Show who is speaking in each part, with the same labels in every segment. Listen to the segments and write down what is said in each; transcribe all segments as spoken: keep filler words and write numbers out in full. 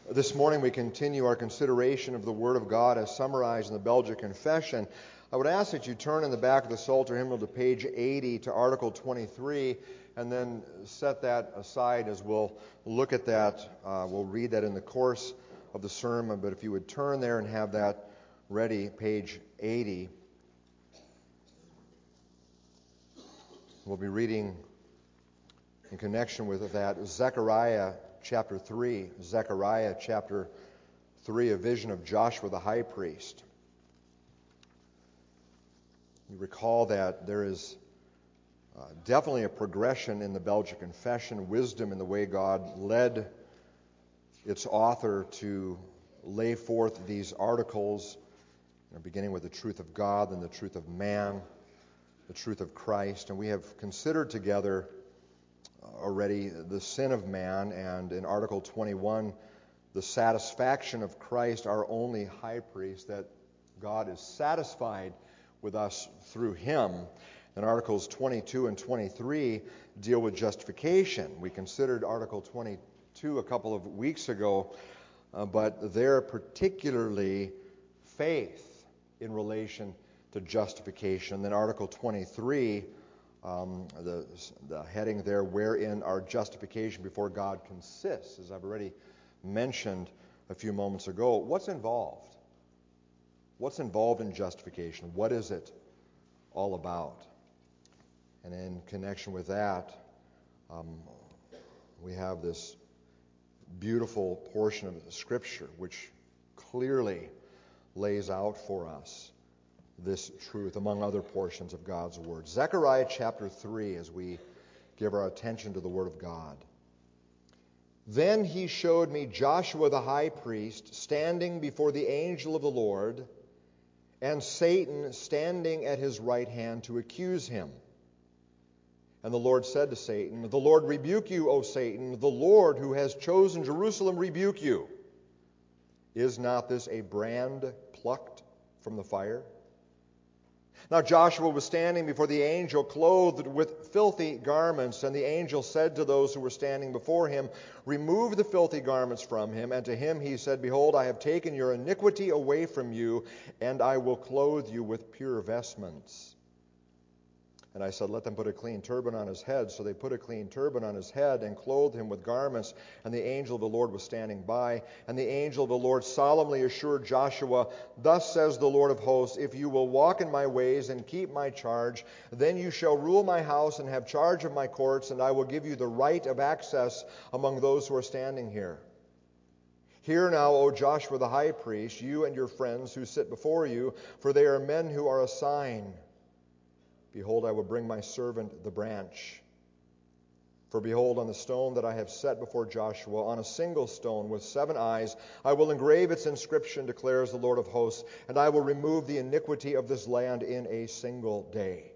Speaker 1: This morning we continue our consideration of the Word of God as summarized in the Belgic Confession. I would ask that you turn in the back of the Psalter hymnal to page eighty to Article twenty-three, and then set that aside as we'll look at that. Uh, we'll read that in the course of the sermon, but if you would turn there and have that ready, page eighty. We'll be reading in connection with that Zechariah chapter three. Zechariah chapter three, a vision of Joshua the high priest. You recall that there is uh, definitely a progression in the Belgic Confession, wisdom in the way God led its author to lay forth these articles, you know, beginning with the truth of God, then the truth of man, the truth of Christ. And we have considered together already the sin of man, and in Article twenty-one, the satisfaction of Christ, our only high priest, that God is satisfied with us through him. And Articles twenty-two and twenty-three deal with justification. We considered Article twenty-two a couple of weeks ago, uh, but there particularly faith in relation to justification. Then Article twenty-three, um, the, the heading there, wherein our justification before God consists, as I've already mentioned a few moments ago. What's involved? What's involved in justification? What is it all about? And in connection with that, um, we have this beautiful portion of Scripture which clearly lays out for us this truth, among other portions of God's Word. Zechariah chapter three, as we give our attention to the Word of God. Then he showed me Joshua the high priest standing before the angel of the Lord, and Satan standing at his right hand to accuse him. And the Lord said to Satan, "The Lord rebuke you, O Satan, the Lord who has chosen Jerusalem rebuke you. Is not this a brand plucked from the fire?" Now Joshua was standing before the angel, clothed with filthy garments, and the angel said to those who were standing before him, "Remove the filthy garments from him." And to him he said, "Behold, I have taken your iniquity away from you, and I will clothe you with pure vestments." And I said, "Let them put a clean turban on his head." So they put a clean turban on his head and clothed him with garments. And the angel of the Lord was standing by. And the angel of the Lord solemnly assured Joshua, "Thus says the Lord of hosts, if you will walk in my ways and keep my charge, then you shall rule my house and have charge of my courts, and I will give you the right of access among those who are standing here. Hear now, O Joshua the high priest, you and your friends who sit before you, for they are men who are a sign. Behold, I will bring my servant the branch. For behold, on the stone that I have set before Joshua, on a single stone with seven eyes, I will engrave its inscription, declares the Lord of hosts, and I will remove the iniquity of this land in a single day.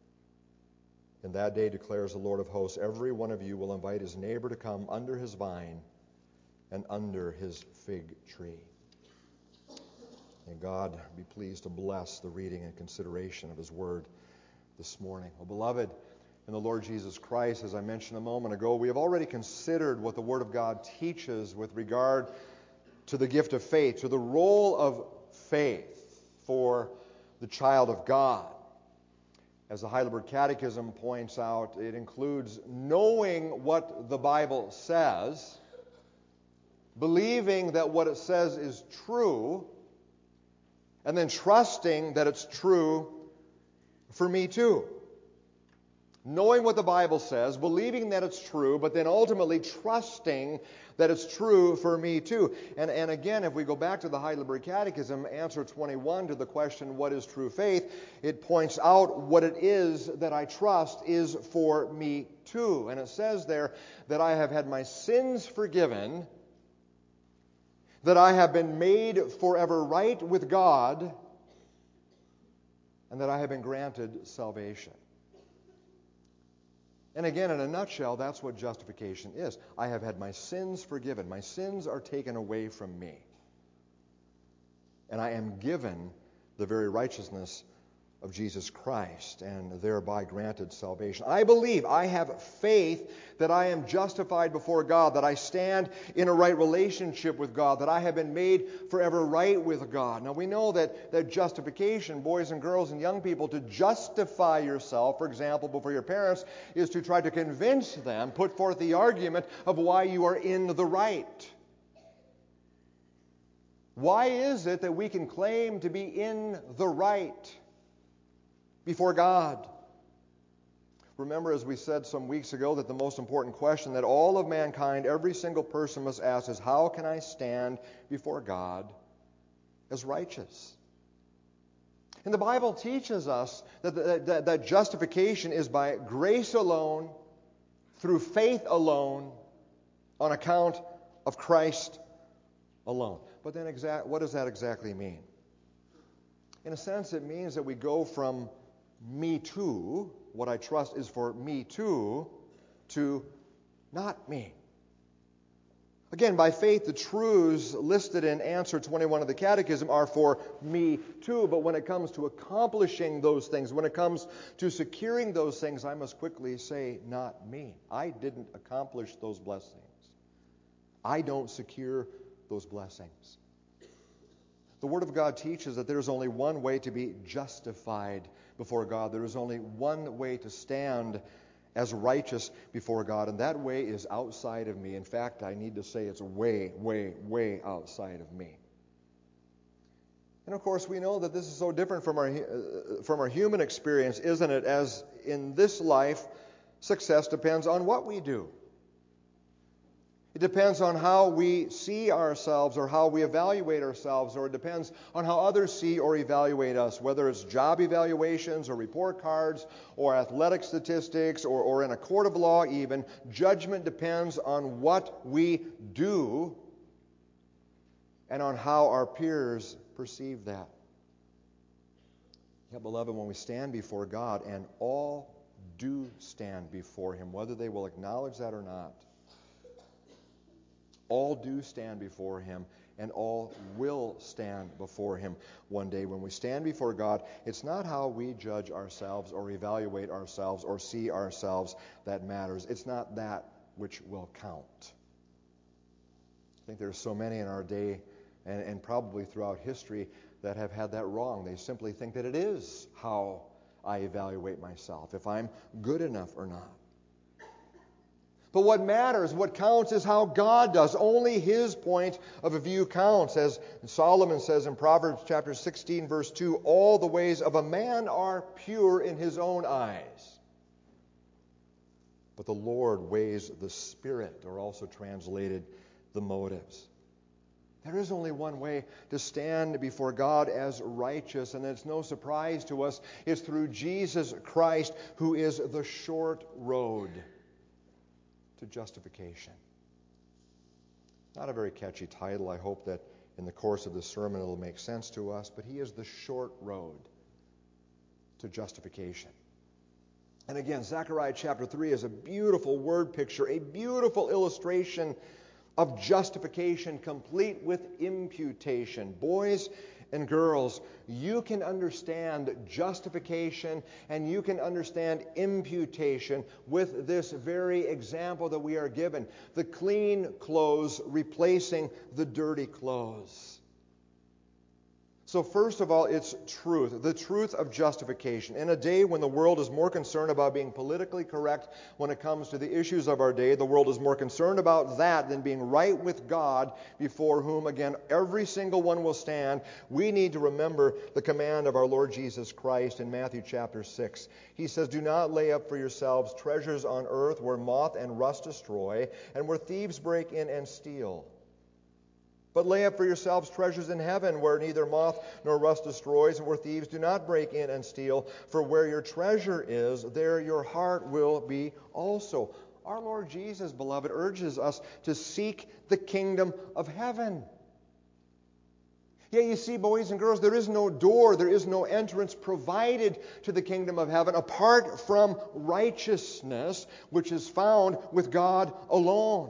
Speaker 1: In that day, declares the Lord of hosts, every one of you will invite his neighbor to come under his vine and under his fig tree." May God be pleased to bless the reading and consideration of his word this morning. Well, beloved, in the Lord Jesus Christ, as I mentioned a moment ago, we have already considered what the Word of God teaches with regard to the gift of faith, to the role of faith for the child of God. As the Heidelberg Catechism points out, it includes knowing what the Bible says, believing that what it says is true, and then trusting that it's true for me too. Knowing what the Bible says, believing that it's true, but then ultimately trusting that it's true for me too. And, and again, if we go back to the Heidelberg Catechism, answer twenty-one to the question, what is true faith? It points out what it is that I trust is for me too. And it says there that I have had my sins forgiven, that I have been made forever right with God, and that I have been granted salvation. And again, in a nutshell, that's what justification is. I have had my sins forgiven. My sins are taken away from me. And I am given the very righteousness of Jesus Christ and thereby granted salvation. I believe, I have faith that I am justified before God, that I stand in a right relationship with God, that I have been made forever right with God. Now we know that, that justification, boys and girls and young people, to justify yourself, for example, before your parents, is to try to convince them, put forth the argument of why you are in the right. Why is it that we can claim to be in the right before God? Remember, as we said some weeks ago, that the most important question that all of mankind, every single person must ask is, how can I stand before God as righteous? And the Bible teaches us that, that, that, that justification is by grace alone, through faith alone, on account of Christ alone. But then exact, what does that exactly mean? In a sense, it means that we go from me too, what I trust is for me too, to not me. Again, by faith, the truths listed in answer twenty-one of the Catechism are for me too. But when it comes to accomplishing those things, when it comes to securing those things, I must quickly say, not me. I didn't accomplish those blessings. I don't secure those blessings. The Word of God teaches that there is only one way to be justified before God. There is only one way to stand as righteous before God, and that way is outside of me. In fact, I need to say it's way, way, way outside of me. And of course, we know that this is so different from our, uh, from our human experience, isn't it? As in this life, success depends on what we do. It depends on how we see ourselves or how we evaluate ourselves, or it depends on how others see or evaluate us, whether it's job evaluations or report cards or athletic statistics or, or in a court of law even. Judgment depends on what we do and on how our peers perceive that. Yet, beloved, when we stand before God, and all do stand before Him, whether they will acknowledge that or not, all do stand before Him, and all will stand before Him one day. When we stand before God, it's not how we judge ourselves or evaluate ourselves or see ourselves that matters. It's not that which will count. I think there's so many in our day, and, and probably throughout history, that have had that wrong. They simply think that it is how I evaluate myself, if I'm good enough or not. But what matters, what counts, is how God does. Only His point of view counts. As Solomon says in Proverbs chapter sixteen, verse two, all the ways of a man are pure in his own eyes, but the Lord weighs the spirit, or also translated, the motives. There is only one way to stand before God as righteous, and it's no surprise to us. It's through Jesus Christ, who is the short road to justification. Not a very catchy title. I hope that in the course of this sermon it'll make sense to us, but He is the short road to justification. And again, Zechariah chapter three is a beautiful word picture, a beautiful illustration of justification complete with imputation. Boys and girls, you can understand justification and you can understand imputation with this very example that we are given. The clean clothes replacing the dirty clothes. So first of all, it's truth, the truth of justification. In a day when the world is more concerned about being politically correct when it comes to the issues of our day, the world is more concerned about that than being right with God, before whom, again, every single one will stand. We need to remember the command of our Lord Jesus Christ in Matthew chapter six. He says, "Do not lay up for yourselves treasures on earth where moth and rust destroy, and where thieves break in and steal. But lay up for yourselves treasures in heaven, where neither moth nor rust destroys, and where thieves do not break in and steal. For where your treasure is, there your heart will be also." Our Lord Jesus, beloved, urges us to seek the kingdom of heaven. Yeah, you see, boys and girls, there is no door, there is no entrance provided to the kingdom of heaven apart from righteousness, which is found with God alone.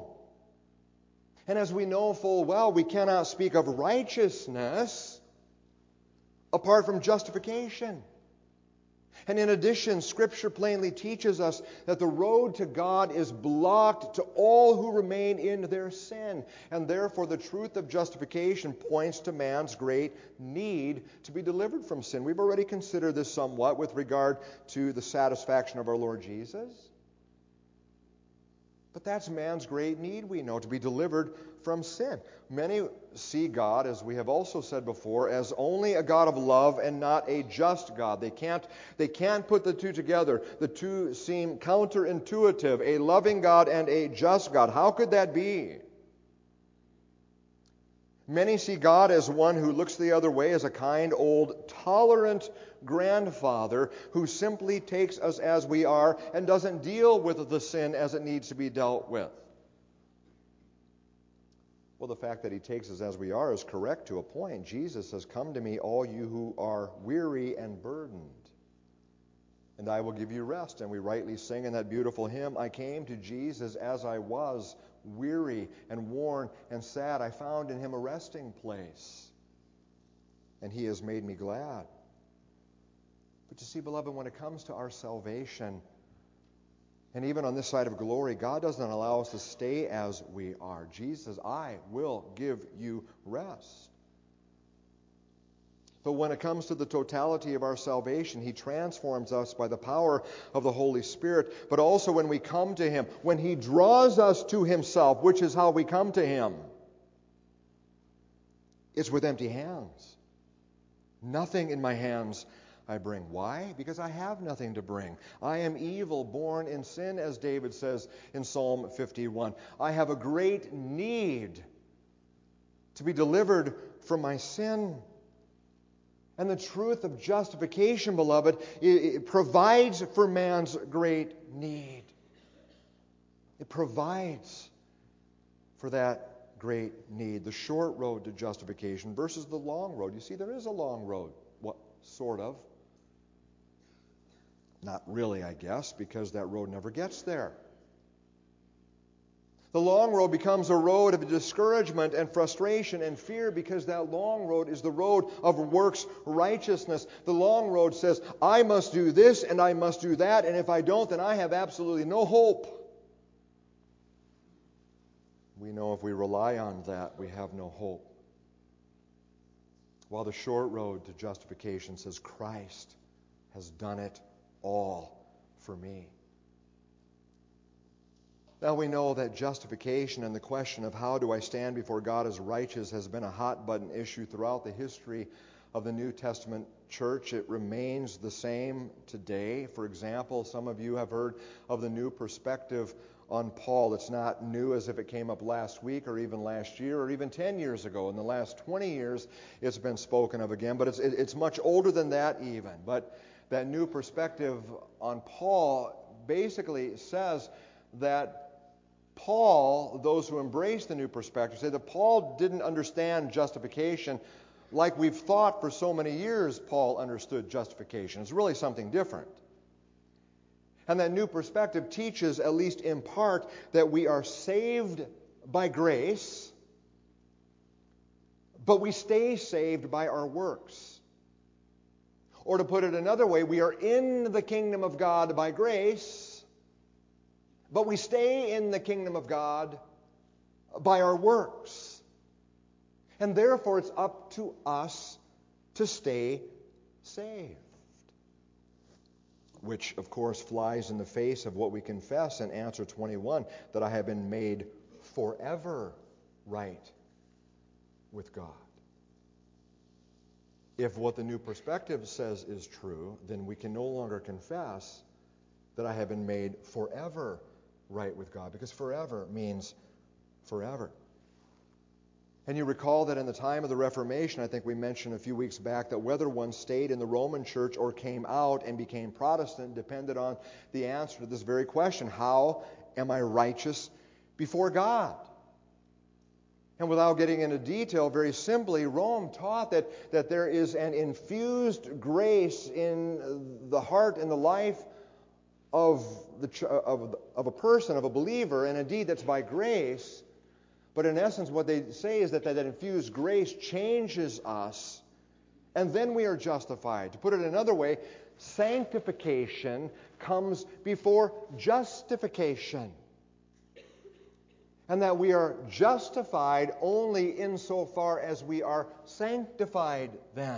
Speaker 1: And as we know full well, we cannot speak of righteousness apart from justification. And in addition, Scripture plainly teaches us that the road to God is blocked to all who remain in their sin. And therefore, the truth of justification points to man's great need to be delivered from sin. We've already considered this somewhat with regard to the satisfaction of our Lord Jesus. But that's man's great need, we know, to be delivered from sin. Many see God, as we have also said before, as only a God of love and not a just God. They can't, they can't put the two together. The two seem counterintuitive, a loving God and a just God. How could that be? Many see God as one who looks the other way, as a kind, old, tolerant grandfather who simply takes us as we are and doesn't deal with the sin as it needs to be dealt with. Well, the fact that he takes us as we are is correct to a point. Jesus says, "Come to me, all you who are weary and burdened, and I will give you rest." And we rightly sing in that beautiful hymn, "I came to Jesus as I was, weary and worn and sad. I found in him a resting place, and he has made me glad." But you see, beloved, when it comes to our salvation, and even on this side of glory, God doesn't allow us to stay as we are. Jesus says, "I will give you rest." But when it comes to the totality of our salvation, he transforms us by the power of the Holy Spirit. But also when we come to him, when he draws us to himself, which is how we come to him, it's with empty hands. "Nothing in my hands I bring." Why? Because I have nothing to bring. I am evil, born in sin, as David says in Psalm fifty-one. I have a great need to be delivered from my sin. And the truth of justification, beloved, it provides for man's great need. It provides for that great need. The short road to justification versus the long road. You see, there is a long road. What sort of? Not really, I guess, because that road never gets there. The long road becomes a road of discouragement and frustration and fear because that long road is the road of works righteousness. The long road says, I must do this and I must do that, and if I don't, then I have absolutely no hope. We know if we rely on that, we have no hope. While the short road to justification says, Christ has done it all for me. Now we know that justification and the question of how do I stand before God as righteous has been a hot-button issue throughout the history of the New Testament church. It remains the same today. For example, some of you have heard of the new perspective on Paul. It's not new as if it came up last week or even last year or even ten years ago. In the last twenty years, it's been spoken of again, but it's, it's much older than that even. But that new perspective on Paul basically says that Paul, those who embrace the new perspective, say that Paul didn't understand justification like we've thought for so many years Paul understood justification. It's really something different. And that new perspective teaches, at least in part, that we are saved by grace, but we stay saved by our works. Or to put it another way, we are in the kingdom of God by grace, but we stay in the kingdom of God by our works. And therefore, it's up to us to stay saved. Which, of course, flies in the face of what we confess in answer twenty-one, that I have been made forever right with God. If what the new perspective says is true, then we can no longer confess that I have been made forever right with God, because forever means forever. And you recall that in the time of the Reformation, I think we mentioned a few weeks back, that whether one stayed in the Roman church or came out and became Protestant depended on the answer to this very question: how am I righteous before God? And without getting into detail, very simply, Rome taught that, that there is an infused grace in the heart and the life of, the, of, of a person, of a believer, and indeed that's by grace. But in essence, what they say is that that infused grace changes us, and then we are justified. To put it another way, sanctification comes before justification. And that we are justified only insofar as we are sanctified then.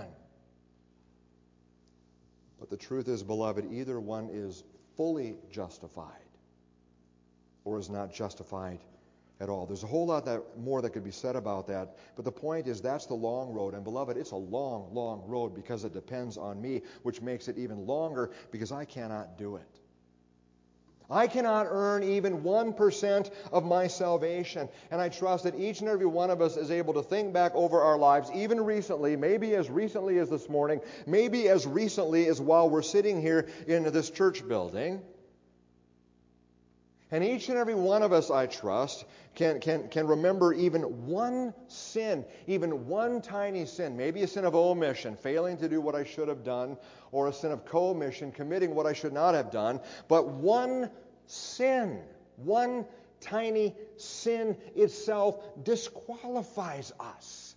Speaker 1: But the truth is, beloved, either one is fully justified or is not justified at all. There's a whole lot that, more that could be said about that, but the point is that's the long road. And beloved, it's a long, long road because it depends on me, which makes it even longer because I cannot do it. I cannot earn even one percent of my salvation. And I trust that each and every one of us is able to think back over our lives, even recently, maybe as recently as this morning, maybe as recently as while we're sitting here in this church building. And each and every one of us, I trust, can, can, can remember even one sin, even one tiny sin, maybe a sin of omission, failing to do what I should have done, or a sin of commission, committing what I should not have done. But one sin, one tiny sin itself disqualifies us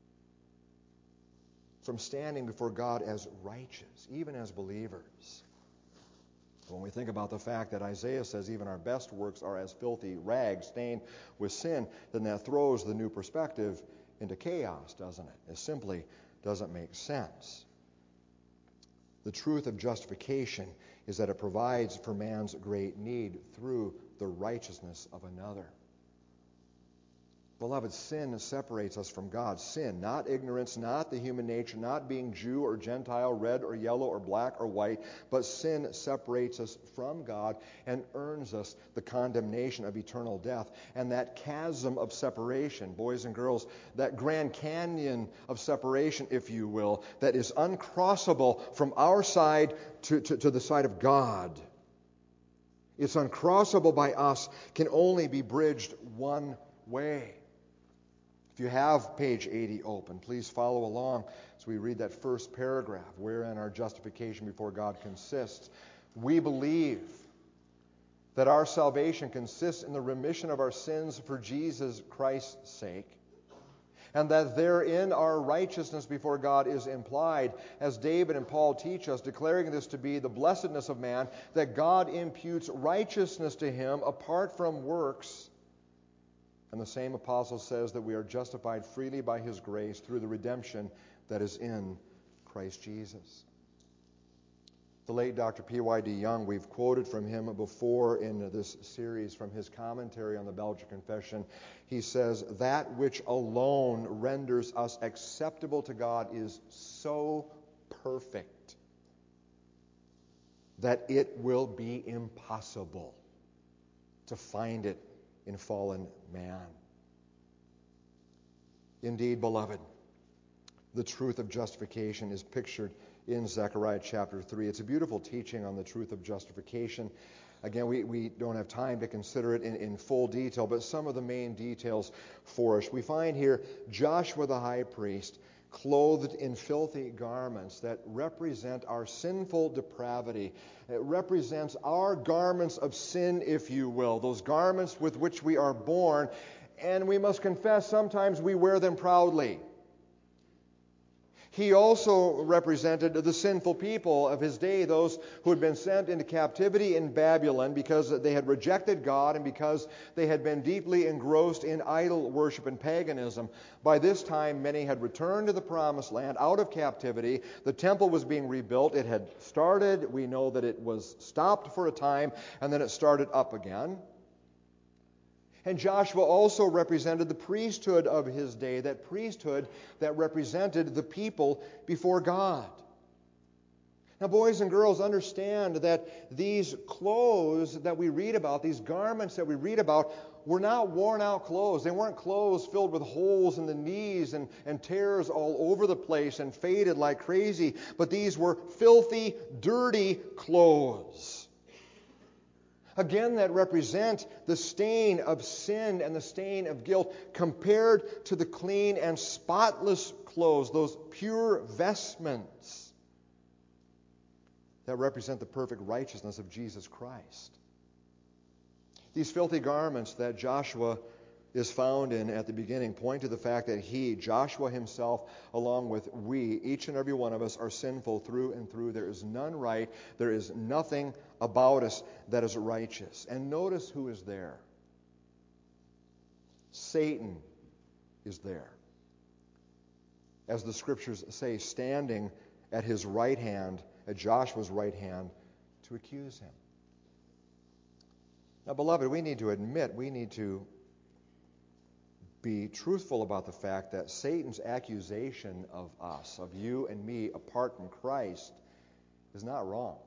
Speaker 1: from standing before God as righteous, even as believers. When we think about the fact that Isaiah says even our best works are as filthy rags stained with sin, then that throws the new perspective into chaos, doesn't it? It simply doesn't make sense. The truth of justification is that it provides for man's great need through the righteousness of another. Beloved, sin separates us from God. Sin, not ignorance, not the human nature, not being Jew or Gentile, red or yellow or black or white, but sin separates us from God and earns us the condemnation of eternal death. And that chasm of separation, boys and girls, that Grand Canyon of separation, if you will, that is uncrossable from our side to, to, to the side of God, it's uncrossable by us, can only be bridged one way. If you have page eighty open, please follow along as we read that first paragraph, wherein our justification before God consists. We believe that our salvation consists in the remission of our sins for Jesus Christ's sake, and that therein our righteousness before God is implied, as David and Paul teach us, declaring this to be the blessedness of man, that God imputes righteousness to him apart from works. And the same apostle says that we are justified freely by his grace through the redemption that is in Christ Jesus. The late Doctor P Y D Young, we've quoted from him before in this series from his commentary on the Belgic Confession. He says, that which alone renders us acceptable to God is so perfect that it will be impossible to find it in fallen man. Indeed, beloved, the truth of justification is pictured in Zechariah chapter three. It's a beautiful teaching on the truth of justification. Again, we, we don't have time to consider it in, in full detail, but some of the main details for us. We find here Joshua the high priest clothed in filthy garments that represent our sinful depravity. It represents our garments of sin, if you will, those garments with which we are born, and we must confess sometimes we wear them proudly. He also represented the sinful people of his day, those who had been sent into captivity in Babylon because they had rejected God and because they had been deeply engrossed in idol worship and paganism. By this time, many had returned to the promised land out of captivity. The temple was being rebuilt. It had started. We know that it was stopped for a time, and then it started up again. And Joshua also represented the priesthood of his day, that priesthood that represented the people before God. Now, boys and girls, understand that these clothes that we read about, these garments that we read about, were not worn-out clothes. They weren't clothes filled with holes in the knees and, and tears all over the place and faded like crazy. But these were filthy, dirty clothes. Again, that represent the stain of sin and the stain of guilt compared to the clean and spotless clothes, those pure vestments that represent the perfect righteousness of Jesus Christ. These filthy garments that Joshua is found in at the beginning point to the fact that he, Joshua himself, along with we, each and every one of us, are sinful through and through. There is none right. There is nothing about us that is righteous. And notice who is there. Satan is there. As the Scriptures say, standing at his right hand, at Joshua's right hand, to accuse him. Now, beloved, we need to admit, we need to be truthful about the fact that Satan's accusation of us, of you and me, apart from Christ, is not wrong.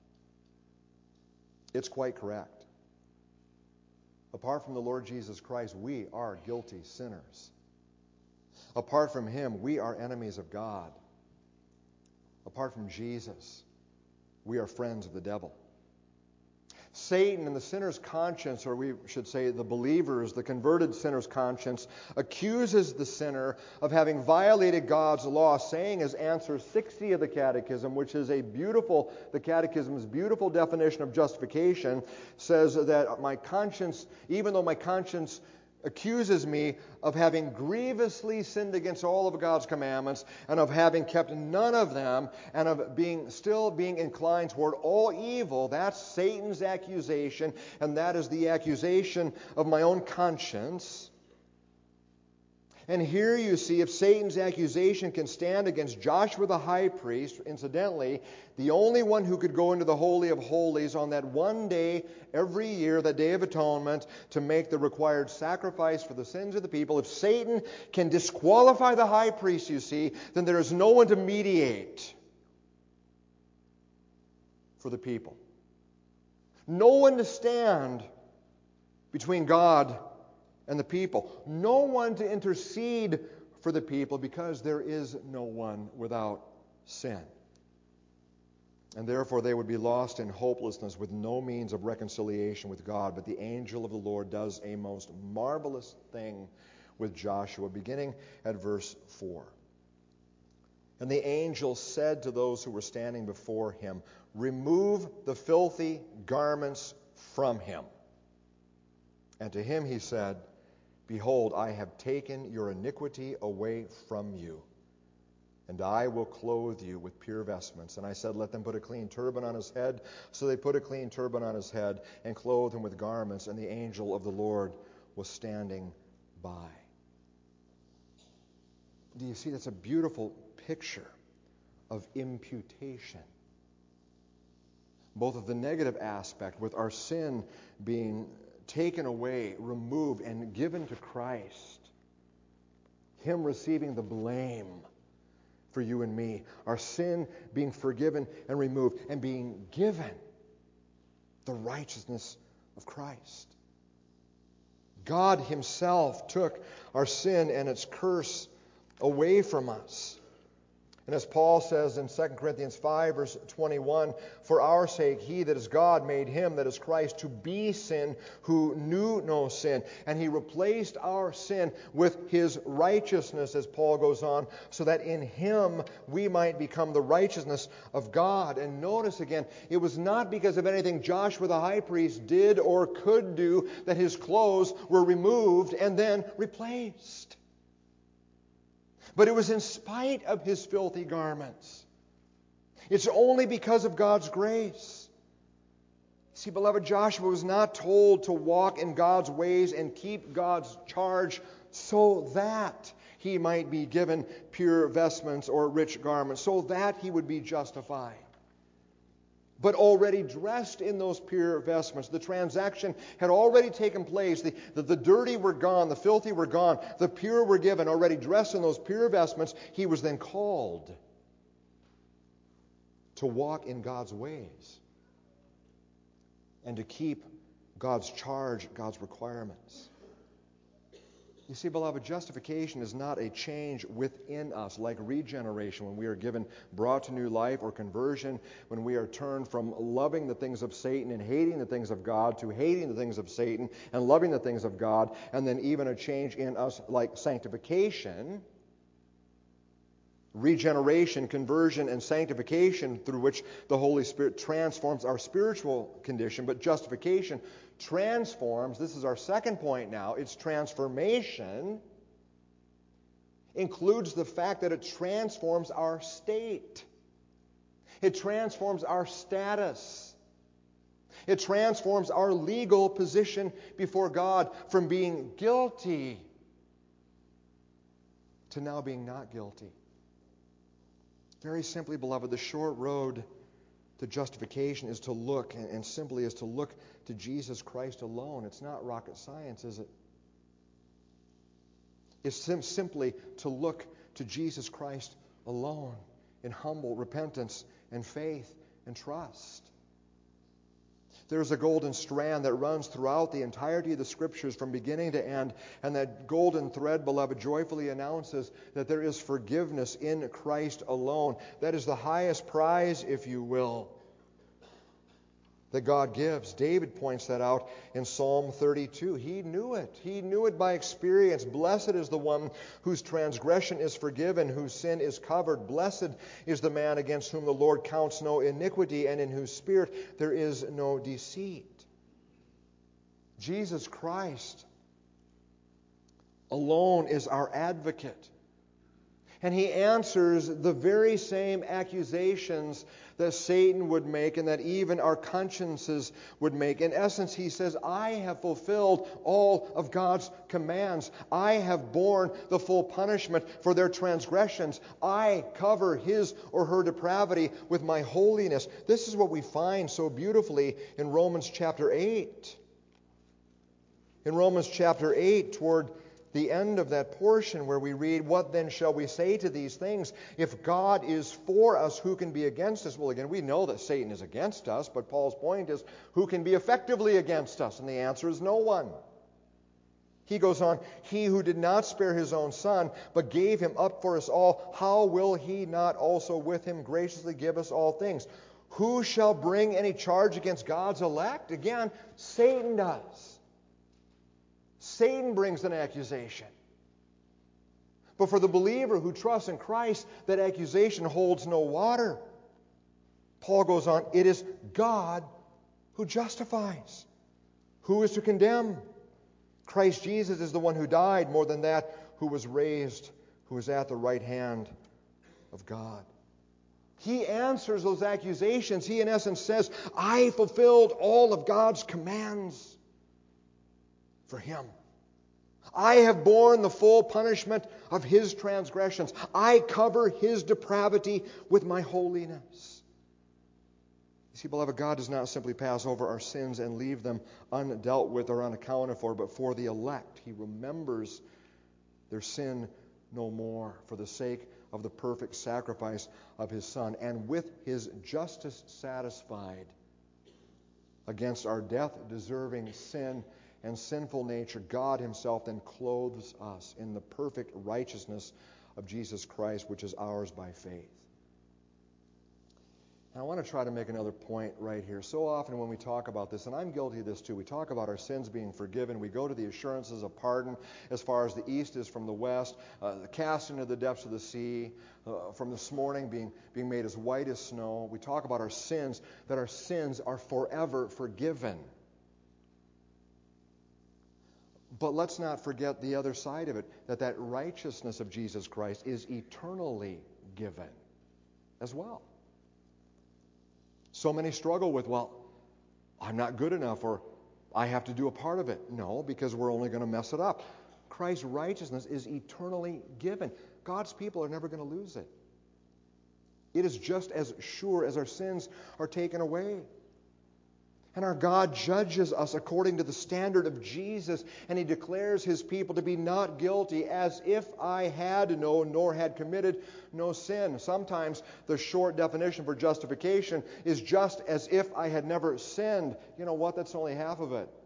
Speaker 1: It's quite correct. Apart from the Lord Jesus Christ, we are guilty sinners. Apart from Him, we are enemies of God. Apart from Jesus, we are friends of the devil. Satan, in the sinner's conscience, or we should say the believer's, the converted sinner's conscience, accuses the sinner of having violated God's law, saying as answer sixty of the Catechism, which is a beautiful, the Catechism's beautiful definition of justification, says that my conscience, even though my conscience accuses me of having grievously sinned against all of God's commandments and of having kept none of them and of being still being inclined toward all evil. That's Satan's accusation, and that is the accusation of my own conscience. And here you see, if Satan's accusation can stand against Joshua the high priest, incidentally, the only one who could go into the Holy of Holies on that one day every year, that Day of Atonement, to make the required sacrifice for the sins of the people, if Satan can disqualify the high priest, you see, then there is no one to mediate for the people. No one to stand between God and the people. No one to intercede for the people, because there is no one without sin. And therefore they would be lost in hopelessness with no means of reconciliation with God. But the angel of the Lord does a most marvelous thing with Joshua, beginning at verse four. And the angel said to those who were standing before him, "Remove the filthy garments from him." And to him he said, "Behold, I have taken your iniquity away from you, and I will clothe you with pure vestments." And I said, "Let them put a clean turban on his head." So they put a clean turban on his head and clothed him with garments, and the angel of the Lord was standing by. Do you see? That's a beautiful picture of imputation. Both of the negative aspect, with our sin being taken away, removed, and given to Christ. Him receiving the blame for you and me. Our sin being forgiven and removed, and being given the righteousness of Christ. God Himself took our sin and its curse away from us. And as Paul says in Second Corinthians five, verse twenty-one, "For our sake He that is God made Him that is Christ to be sin who knew no sin." And He replaced our sin with His righteousness, as Paul goes on, so that in Him we might become the righteousness of God. And notice again, it was not because of anything Joshua the high priest did or could do that his clothes were removed and then replaced. But it was in spite of his filthy garments. It's only because of God's grace. See, beloved, Joshua was not told to walk in God's ways and keep God's charge so that he might be given pure vestments or rich garments, so that he would be justified. But already dressed in those pure vestments. The transaction had already taken place. The, the, the dirty were gone. The filthy were gone. The pure were given. Already dressed in those pure vestments, he was then called to walk in God's ways and to keep God's charge, God's requirements. You see, beloved, justification is not a change within us like regeneration, when we are given, brought to new life, or conversion, when we are turned from loving the things of Satan and hating the things of God to hating the things of Satan and loving the things of God, and then even a change in us like sanctification. Regeneration, conversion, and sanctification, through which the Holy Spirit transforms our spiritual condition. But justification transforms, this is our second point now, its transformation includes the fact that it transforms our state. It transforms our status. It transforms our legal position before God from being guilty to now being not guilty. Very simply, beloved, the short road to justification is to look, and, and simply is to look to Jesus Christ alone. It's not rocket science, is it? It's sim- simply to look to Jesus Christ alone in humble repentance and faith and trust. There's a golden strand that runs throughout the entirety of the Scriptures from beginning to end, and that golden thread, beloved, joyfully announces that there is forgiveness in Christ alone. That is the highest prize, if you will, that God gives. David points that out in Psalm thirty-two. He knew it. He knew it by experience. Blessed is the one whose transgression is forgiven, whose sin is covered. Blessed is the man against whom the Lord counts no iniquity, and in whose spirit there is no deceit. Jesus Christ alone is our advocate. And he answers the very same accusations that Satan would make and that even our consciences would make. In essence, he says, I have fulfilled all of God's commands. I have borne the full punishment for their transgressions. I cover his or her depravity with my holiness. This is what we find so beautifully in Romans chapter eight. In Romans chapter eight, toward the end of that portion where we read, what then shall we say to these things? If God is for us, who can be against us? Well, again, we know that Satan is against us, but Paul's point is, who can be effectively against us? And the answer is no one. He goes on, he who did not spare his own son, but gave him up for us all, how will he not also with him graciously give us all things? Who shall bring any charge against God's elect? Again, Satan does. Satan brings an accusation. But for the believer who trusts in Christ, that accusation holds no water. Paul goes on, it is God who justifies. Who is to condemn? Christ Jesus is the one who died, more than that, who was raised, who is at the right hand of God. He answers those accusations. He, in essence, says, I fulfilled all of God's commands for him. I have borne the full punishment of his transgressions. I cover his depravity with my holiness. You see, beloved, God does not simply pass over our sins and leave them undealt with or unaccounted for, but for the elect, he remembers their sin no more for the sake of the perfect sacrifice of his Son. And with his justice satisfied against our death-deserving sin and sinful nature, God himself then clothes us in the perfect righteousness of Jesus Christ, which is ours by faith. Now, I want to try to make another point right here. So often when we talk about this, and I'm guilty of this too, we talk about our sins being forgiven. We go to the assurances of pardon as far as the east is from the west, uh, the cast into the depths of the sea, uh, from this morning being, being made as white as snow. We talk about our sins, that our sins are forever forgiven. But let's not forget the other side of it, that that righteousness of Jesus Christ is eternally given as well. So many struggle with, well, I'm not good enough, or I have to do a part of it. No, because we're only going to mess it up. Christ's righteousness is eternally given. God's people are never going to lose it. It is just as sure as our sins are taken away. And our God judges us according to the standard of Jesus, and he declares his people to be not guilty, as if I had no, nor had committed no sin. Sometimes the short definition for justification is just as if I had never sinned. You know what? That's only half of it.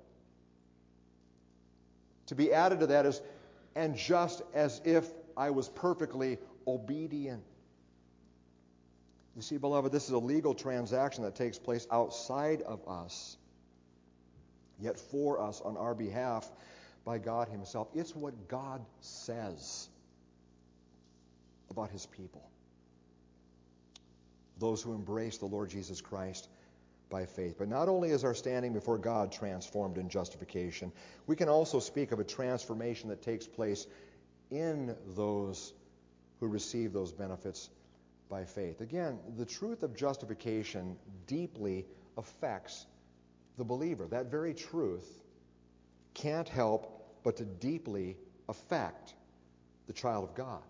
Speaker 1: To be added to that is, and just as if I was perfectly obedient. You see, beloved, this is a legal transaction that takes place outside of us, yet for us on our behalf by God himself. It's what God says about his people, those who embrace the Lord Jesus Christ by faith. But not only is our standing before God transformed in justification, we can also speak of a transformation that takes place in those who receive those benefits by faith. Again, the truth of justification deeply affects the believer. That very truth can't help but to deeply affect the child of God.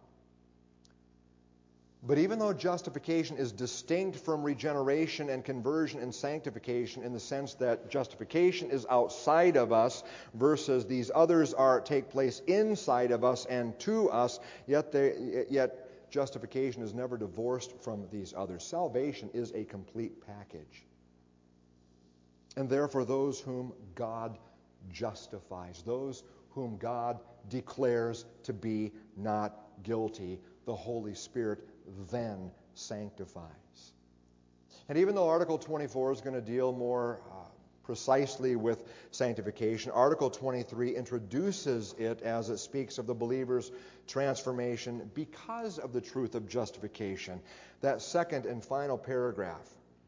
Speaker 1: But even though justification is distinct from regeneration and conversion and sanctification in the sense that justification is outside of us versus these others are take place inside of us and to us, yet they, yet justification is never divorced from these others. Salvation is a complete package. And therefore those whom God justifies, those whom God declares to be not guilty, the Holy Spirit then sanctifies. And even though Article twenty-four is going to deal more uh, precisely with sanctification, Article twenty-three introduces it as it speaks of the believer's transformation because of the truth of justification. That second and final paragraph.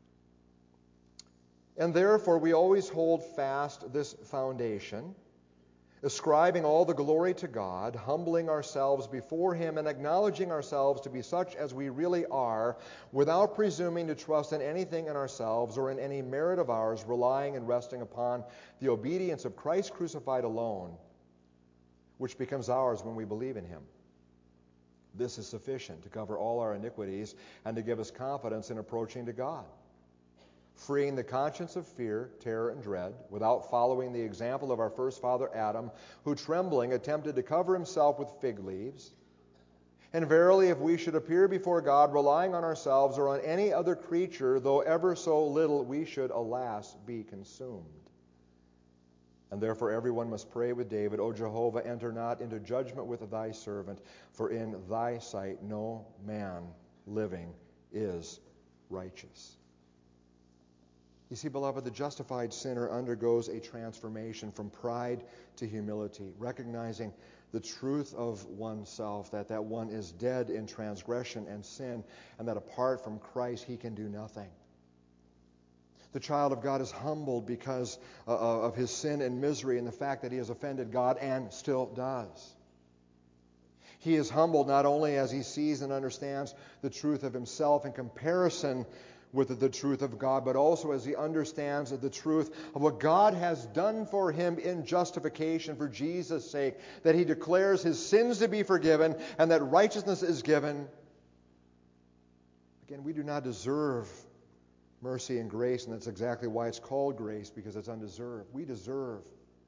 Speaker 1: And therefore we always hold fast this foundation, ascribing all the glory to God, humbling ourselves before Him, and acknowledging ourselves to be such as we really are, without presuming to trust in anything in ourselves or in any merit of ours, relying and resting upon the obedience of Christ crucified alone, which becomes ours when we believe in Him. This is sufficient to cover all our iniquities and to give us confidence in approaching to God, freeing the conscience of fear, terror, and dread, without following the example of our first father Adam, who trembling attempted to cover himself with fig leaves. And verily, if we should appear before God relying on ourselves or on any other creature, though ever so little, we should, alas, be consumed. And therefore everyone must pray with David, O Jehovah, enter not into judgment with thy servant, for in thy sight no man living is righteous. You see, beloved, the justified sinner undergoes a transformation from pride to humility, recognizing the truth of oneself, that that one is dead in transgression and sin, and that apart from Christ he can do nothing. The child of God is humbled because uh, of his sin and misery and the fact that he has offended God and still does. He is humbled not only as he sees and understands the truth of himself in comparison with the truth of God, but also as he understands the truth of what God has done for him in justification for Jesus' sake, that he declares his sins to be forgiven and that righteousness is given. Again, we do not deserve mercy and grace, and that's exactly why it's called grace, because it's undeserved. We deserve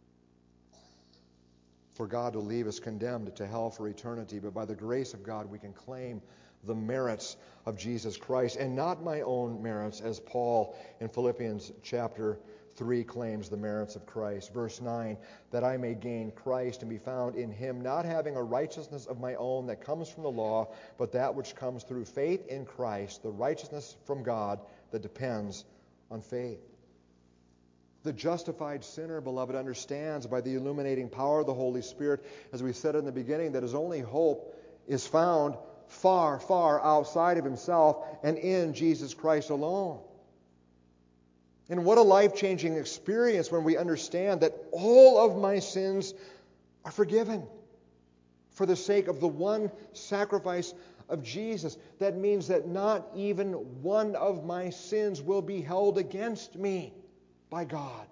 Speaker 1: for God to leave us condemned to hell for eternity, but by the grace of God we can claim the merits of Jesus Christ, and not my own merits, as Paul in Philippians chapter three claims the merits of Christ. Verse nine, that I may gain Christ and be found in him, not having a righteousness of my own that comes from the law, but that which comes through faith in Christ, the righteousness from God that depends on faith. The justified sinner, beloved, understands by the illuminating power of the Holy Spirit, as we said in the beginning, that his only hope is found far, far outside of himself and in Jesus Christ alone. And what a life-changing experience when we understand that all of my sins are forgiven for the sake of the one sacrifice of Jesus. That means that not even one of my sins will be held against me by God.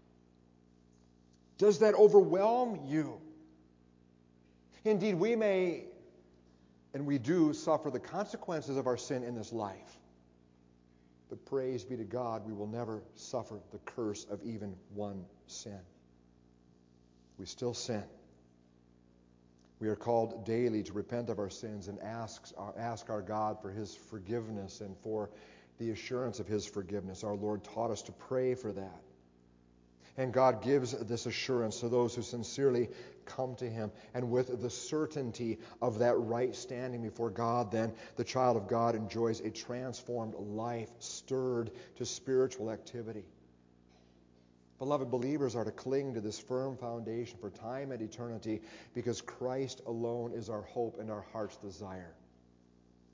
Speaker 1: Does that overwhelm you? Indeed, we may, and we do, suffer the consequences of our sin in this life. But praise be to God, we will never suffer the curse of even one sin. We still sin. We are called daily to repent of our sins and ask our, ask our God for His forgiveness and for the assurance of His forgiveness. Our Lord taught us to pray for that. And God gives this assurance to those who sincerely come to Him. And with the certainty of that right standing before God, then the child of God enjoys a transformed life, stirred to spiritual activity. Beloved, believers are to cling to this firm foundation for time and eternity, because Christ alone is our hope and our heart's desire.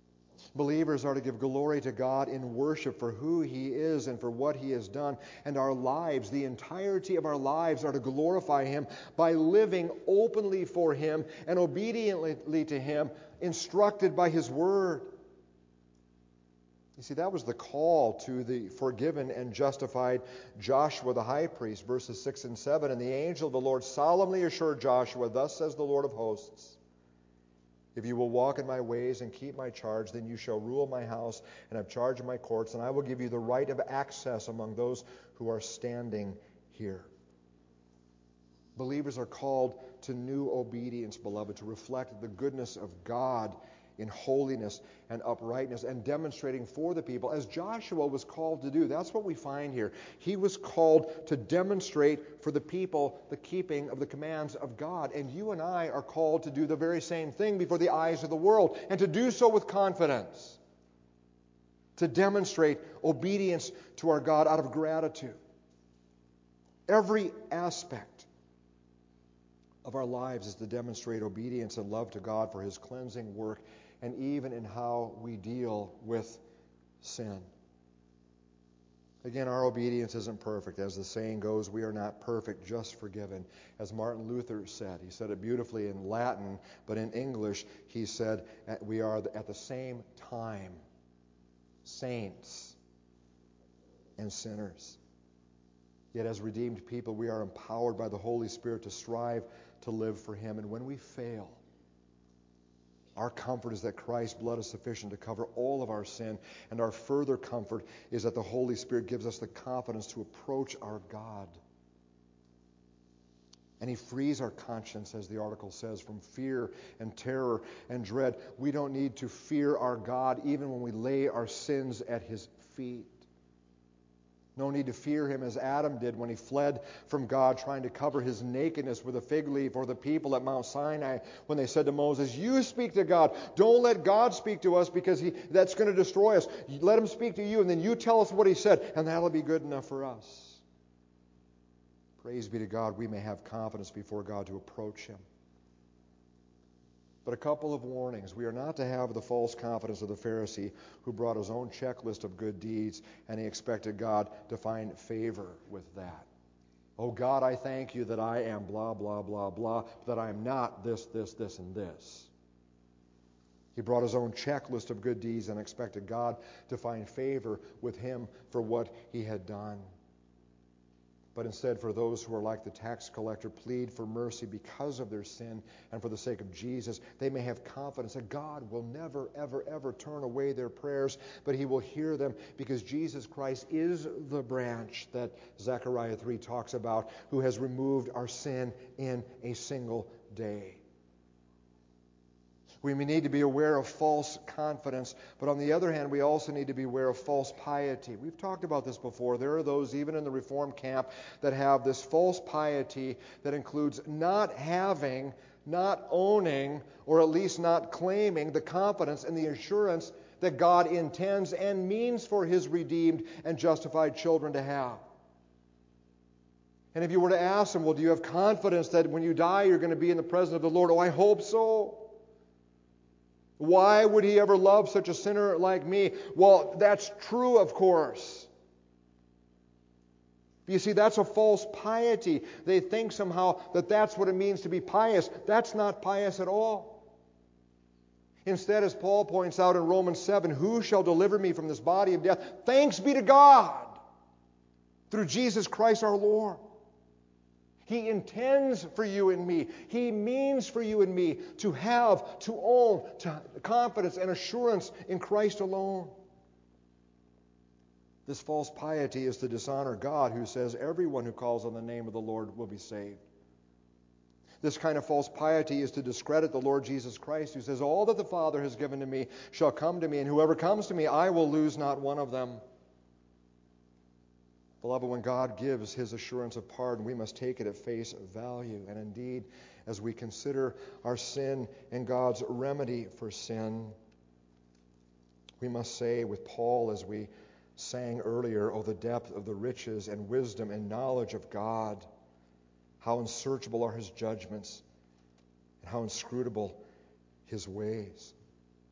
Speaker 1: Believers are to give glory to God in worship for who He is and for what He has done. And our lives, the entirety of our lives, are to glorify Him by living openly for Him and obediently to Him, instructed by His Word. You see, that was the call to the forgiven and justified Joshua the high priest, verses six and seven. And the angel of the Lord solemnly assured Joshua, "Thus says the Lord of hosts, if you will walk in my ways and keep my charge, then you shall rule my house and have charge of my courts, and I will give you the right of access among those who are standing here." Believers are called to new obedience, beloved, to reflect the goodness of God in holiness and uprightness, and demonstrating for the people, as Joshua was called to do. That's what we find here. He was called to demonstrate for the people the keeping of the commands of God. And you and I are called to do the very same thing before the eyes of the world, and to do so with confidence. To demonstrate obedience to our God out of gratitude. Every aspect of our lives is to demonstrate obedience and love to God for His cleansing work, and even in how we deal with sin. Again, our obedience isn't perfect. As the saying goes, we are not perfect, just forgiven. As Martin Luther said, he said it beautifully in Latin, but in English he said, we are at the same time saints and sinners. Yet as redeemed people, we are empowered by the Holy Spirit to strive to live for Him. And when we fail, our comfort is that Christ's blood is sufficient to cover all of our sin, and our further comfort is that the Holy Spirit gives us the confidence to approach our God. And He frees our conscience, as the article says, from fear and terror and dread. We don't need to fear our God even when we lay our sins at His feet. No need to fear Him as Adam did when he fled from God, trying to cover his nakedness with a fig leaf, or the people at Mount Sinai when they said to Moses, "You speak to God. Don't let God speak to us, because he, that's going to destroy us. Let Him speak to you, and then you tell us what He said, and that'll be good enough for us." Praise be to God, we may have confidence before God to approach Him. But a couple of warnings. We are not to have the false confidence of the Pharisee who brought his own checklist of good deeds, and he expected God to find favor with that. "Oh God, I thank you that I am blah, blah, blah, blah, that I am not this, this, this, and this." He brought his own checklist of good deeds and expected God to find favor with him for what he had done. But instead, for those who are like the tax collector, plead for mercy because of their sin and for the sake of Jesus, they may have confidence that God will never, ever, ever turn away their prayers, but He will hear them, because Jesus Christ is the branch that Zechariah three talks about, who has removed our sin in a single day. We may need to be aware of false confidence, but on the other hand, we also need to be aware of false piety. We've talked about this before. There are those, even in the Reformed camp, that have this false piety that includes not having, not owning, or at least not claiming the confidence and the assurance that God intends and means for His redeemed and justified children to have. And if you were to ask them, well, do you have confidence that when you die you're going to be in the presence of the Lord? Oh, I hope so. Why would He ever love such a sinner like me? Well, that's true, of course. You see, that's a false piety. They think somehow that that's what it means to be pious. That's not pious at all. Instead, as Paul points out in Romans seven, "Who shall deliver me from this body of death? Thanks be to God through Jesus Christ our Lord." He intends for you and me. He means for you and me to have, to own, to confidence and assurance in Christ alone. This false piety is to dishonor God, who says everyone who calls on the name of the Lord will be saved. This kind of false piety is to discredit the Lord Jesus Christ, who says, "All that the Father has given to me shall come to me, and whoever comes to me, I will lose not one of them." Beloved, when God gives His assurance of pardon, we must take it at face value. And indeed, as we consider our sin and God's remedy for sin, we must say with Paul, as we sang earlier, "Oh, the depth of the riches and wisdom and knowledge of God! How unsearchable are His judgments, and how inscrutable His ways."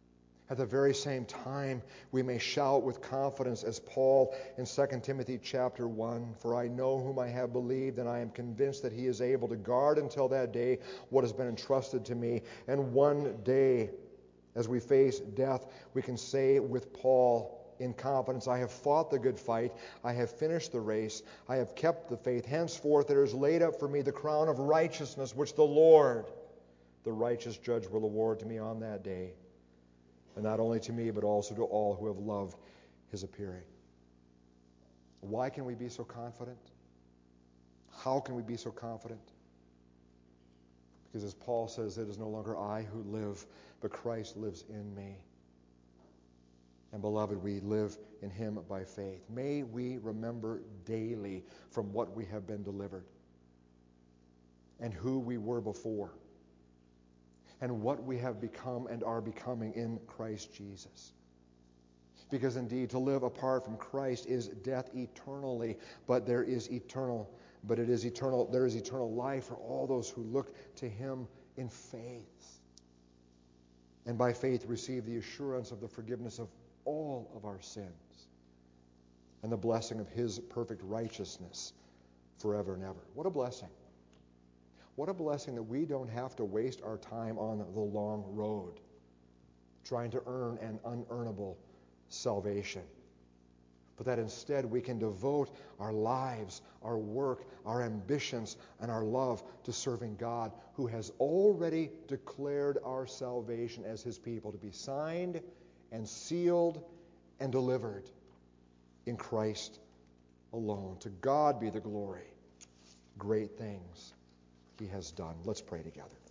Speaker 1: At the very same time, we may shout with confidence as Paul in Second Timothy chapter one, "For I know whom I have believed, and I am convinced that he is able to guard until that day what has been entrusted to me." And one day, as we face death, we can say with Paul in confidence, "I have fought the good fight, I have finished the race, I have kept the faith. Henceforth there is laid up for me the crown of righteousness, which the Lord, the righteous judge, will award to me on that day. And not only to me, but also to all who have loved his appearing." Why can we be so confident? How can we be so confident? Because as Paul says, "It is no longer I who live, but Christ lives in me." And beloved, we live in him by faith. May we remember daily from what we have been delivered, and who we were before, and what we have become and are becoming in Christ Jesus. Because indeed, to live apart from Christ is death eternally, but there is eternal, but it is eternal, there is eternal life for all those who look to him in faith. And by faith receive the assurance of the forgiveness of all of our sins and the blessing of his perfect righteousness forever and ever. What a blessing. What a blessing that we don't have to waste our time on the long road trying to earn an unearnable salvation, but that instead we can devote our lives, our work, our ambitions, and our love to serving God, who has already declared our salvation as his people to be signed and sealed and delivered in Christ alone. To God be the glory. Great things he has done. Let's pray together.